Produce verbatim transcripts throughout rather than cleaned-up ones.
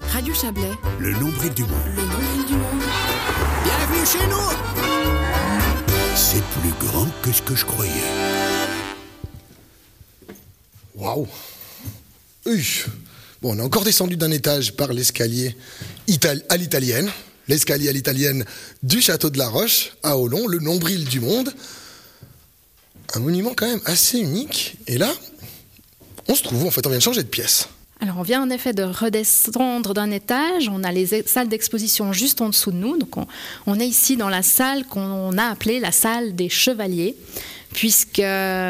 Radio Chablais. Le nombril du monde. Le nombril du monde. Bienvenue chez nous. C'est plus grand que ce que je croyais. Waouh. Oui. Bon, on est encore descendu d'un étage par l'escalier itali- à l'italienne. L'escalier à l'italienne du château de la Roche, à Olon, le nombril du monde. Un monument quand même assez unique. Et là, on se trouve, en fait, on vient de changer de pièce. Alors on vient en effet de redescendre d'un étage, on a les salles d'exposition juste en dessous de nous, donc on, on est ici dans la salle qu'on a appelée la salle des chevaliers, puisqu'elle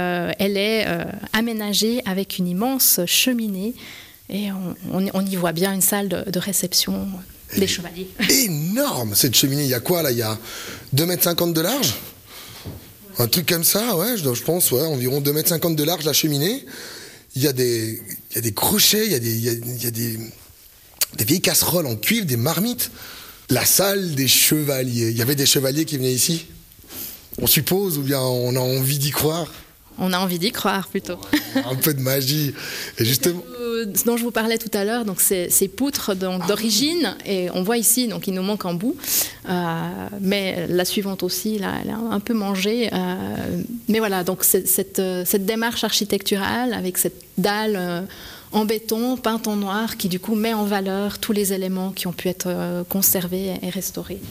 est euh, aménagée avec une immense cheminée, et on, on, on y voit bien une salle de, de réception des chevaliers. Énorme cette cheminée, il y a quoi là? Il y a deux mètres cinquante de large? Un truc comme ça, ouais, je, je pense, ouais, environ deux mètres cinquante de large la cheminée. Il y a des, il y a des crochets, il y a, des, il y a, il y a des, des vieilles casseroles en cuivre, des marmites. La salle des chevaliers. Il y avait des chevaliers qui venaient ici? On suppose, ou bien on a envie d'y croire? On a envie d'y croire plutôt. Un peu de magie. Et justement... Ce dont je vous parlais tout à l'heure, donc c'est ces poutres donc, d'origine, et on voit ici, donc il nous manque un bout, euh, mais la suivante aussi, là, elle a un peu mangé. Euh, mais voilà, donc c'est, cette, cette démarche architecturale avec cette dalle euh, en béton, peinte en noir, qui du coup met en valeur tous les éléments qui ont pu être euh, conservés et restaurés.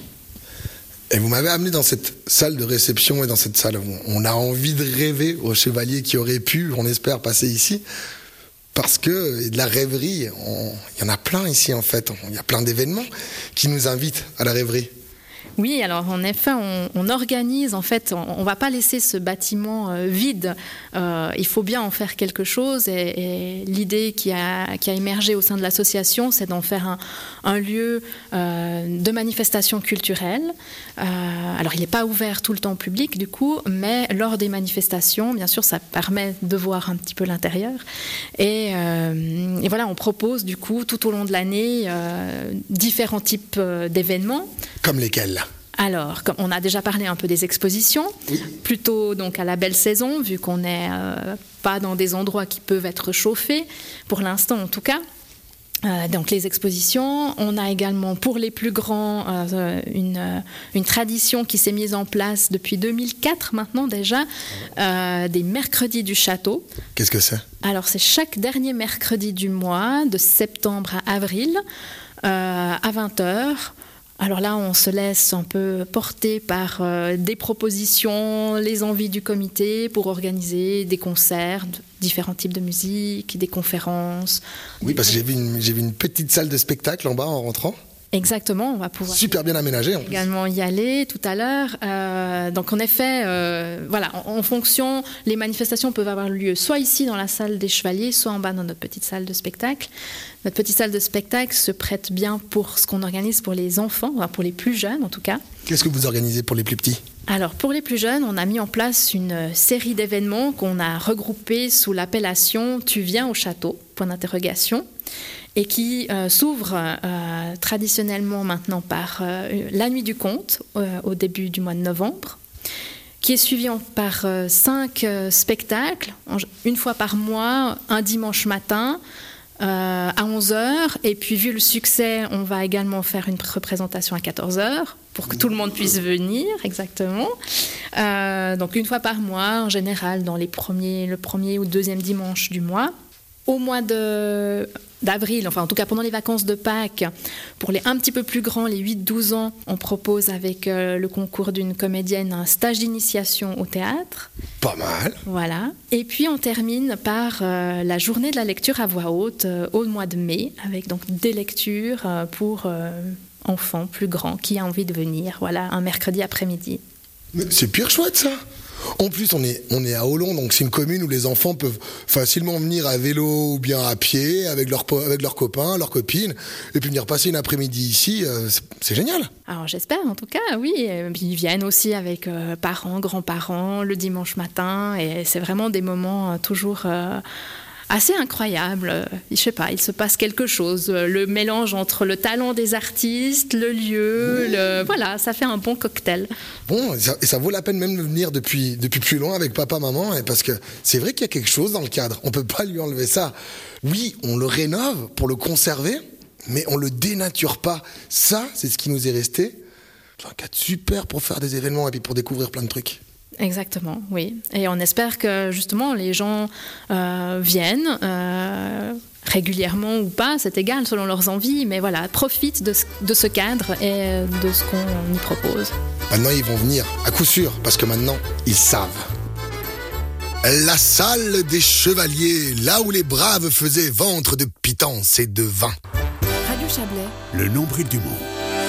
Et vous m'avez amené dans cette salle de réception et dans cette salle où on a envie de rêver aux chevaliers qui auraient pu, on espère, passer ici. Parce que de la rêverie, il y en a plein ici en fait. Il y a plein d'événements qui nous invitent à la rêverie. Oui, alors en effet, on, on organise, en fait, on ne va pas laisser ce bâtiment euh, vide. Euh, il faut bien en faire quelque chose. Et, et l'idée qui a, qui a émergé au sein de l'association, c'est d'en faire un, un lieu euh, de manifestation culturelle. Euh, alors, il n'est pas ouvert tout le temps au public, du coup, mais lors des manifestations, bien sûr, ça permet de voir un petit peu l'intérieur. Et, euh, et voilà, on propose, du coup, tout au long de l'année, euh, différents types euh, d'événements. Comme lesquels ? Alors, comme on a déjà parlé un peu des expositions, oui. Plutôt donc à la belle saison, vu qu'on n'est euh, pas dans des endroits qui peuvent être chauffés, pour l'instant en tout cas. Euh, donc les expositions, on a également pour les plus grands euh, une, euh, une tradition qui s'est mise en place depuis deux mille quatre maintenant déjà, euh, des mercredis du château. Qu'est-ce que c'est ? Alors c'est chaque dernier mercredi du mois, de septembre à avril, euh, à vingt heures. Alors là, on se laisse un peu porter par euh, des propositions, les envies du comité pour organiser des concerts, différents types de musique, des conférences. Oui, parce que j'ai vu une, j'ai vu une petite salle de spectacle en bas en rentrant. Exactement, on va pouvoir super bien aménagé en plus. Également y aller tout à l'heure. Euh, donc en effet, euh, voilà, en, en fonction, les manifestations peuvent avoir lieu soit ici dans la salle des Chevaliers, soit en bas dans notre petite salle de spectacle. Notre petite salle de spectacle se prête bien pour ce qu'on organise pour les enfants, enfin pour les plus jeunes en tout cas. Qu'est-ce que vous organisez pour les plus petits ? Alors pour les plus jeunes, on a mis en place une série d'événements qu'on a regroupés sous l'appellation « Tu viens au château ?» point d'interrogation. Et qui euh, s'ouvre euh, traditionnellement maintenant par euh, la nuit du conte euh, au début du mois de novembre, qui est suivi en, par euh, cinq euh, spectacles, en, une fois par mois, un dimanche matin euh, à onze heures, et puis vu le succès, on va également faire une représentation à quatorze heures, pour que tout le monde puisse venir, exactement. Euh, donc une fois par mois, en général, dans les premiers, le premier ou deuxième dimanche du mois. Au mois de, d'avril, enfin en tout cas pendant les vacances de Pâques, pour les un petit peu plus grands, les huit douze ans, on propose avec euh, le concours d'une comédienne un stage d'initiation au théâtre. Pas mal. Voilà. Et puis on termine par euh, la journée de la lecture à voix haute euh, au mois de mai, avec donc des lectures euh, pour euh, enfants plus grands qui a envie de venir, voilà, un mercredi après-midi. Mais c'est pire chouette ça. En plus, on est, on est à Olon, donc c'est une commune où les enfants peuvent facilement venir à vélo ou bien à pied avec, leur, avec leurs copains, leurs copines, et puis venir passer une après-midi ici. Euh, c'est, c'est génial. Alors j'espère, en tout cas, oui. Et puis, ils viennent aussi avec euh, parents, grands-parents, le dimanche matin, et c'est vraiment des moments euh, toujours... Euh, assez incroyable, je sais pas, il se passe quelque chose, le mélange entre le talent des artistes, le lieu, oui. le... voilà, ça fait un bon cocktail. Bon, et ça, et ça vaut la peine même de venir depuis, depuis plus loin avec papa, maman, parce que c'est vrai qu'il y a quelque chose dans le cadre, on peut pas lui enlever ça. Oui, on le rénove pour le conserver, mais on le dénature pas. Ça, c'est ce qui nous est resté. C'est un cadre super pour faire des événements et puis pour découvrir plein de trucs. Exactement, oui. Et on espère que justement les gens euh, viennent euh, régulièrement ou pas, c'est égal selon leurs envies, mais voilà, profitent de ce, de ce cadre et de ce qu'on y propose. Maintenant, ils vont venir, à coup sûr, parce que maintenant, ils savent. La salle des chevaliers, là où les braves faisaient ventre de pitance et de vin. Radio Chablais. Le nombril du monde.